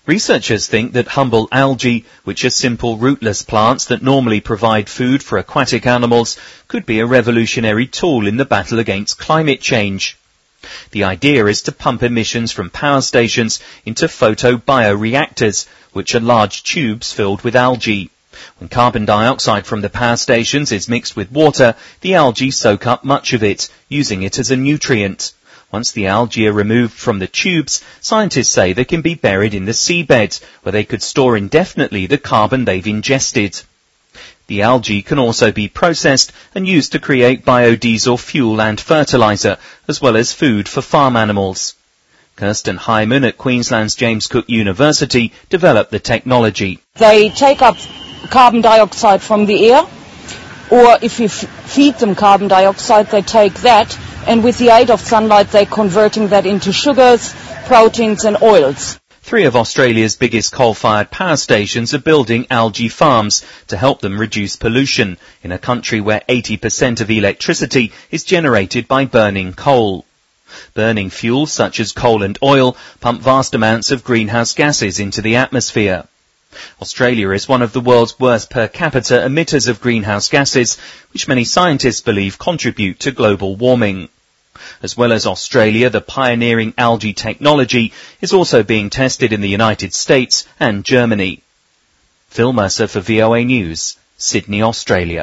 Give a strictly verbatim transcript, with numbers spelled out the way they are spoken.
Researchers think that humble algae, which are simple rootless plants that normally provide food for aquatic animals, could be a revolutionary tool in the battle against climate change. The idea is to pump emissions from power stations into photobioreactors, which are large tubes filled with algae. When carbon dioxide from the power stations is mixed with water, the algae soak up much of it, using it as a nutrient. Once the algae are removed from the tubes, scientists say they can be buried in the seabed, where they could store indefinitely the carbon they've ingested. The algae can also be processed and used to create biodiesel fuel and fertilizer, as well as food for farm animals. Kirsten Hyman at Queensland's James Cook University developed the technology. They take up carbon dioxide from the air, or if you f feed them carbon dioxide, they take that, and with the aid of sunlight, they're converting that into sugars, proteins and oils. Three of Australia's biggest coal-fired power stations are building algae farms to help them reduce pollution in a country where eighty percent of electricity is generated by burning coal. Burning fuels such as coal and oil pump vast amounts of greenhouse gases into the atmosphere. Australia is one of the world's worst per capita emitters of greenhouse gases, which many scientists believe contribute to global warming. As well as Australia, the pioneering algae technology is also being tested in the United States and Germany. Phil Mercer for V O A News, Sydney, Australia.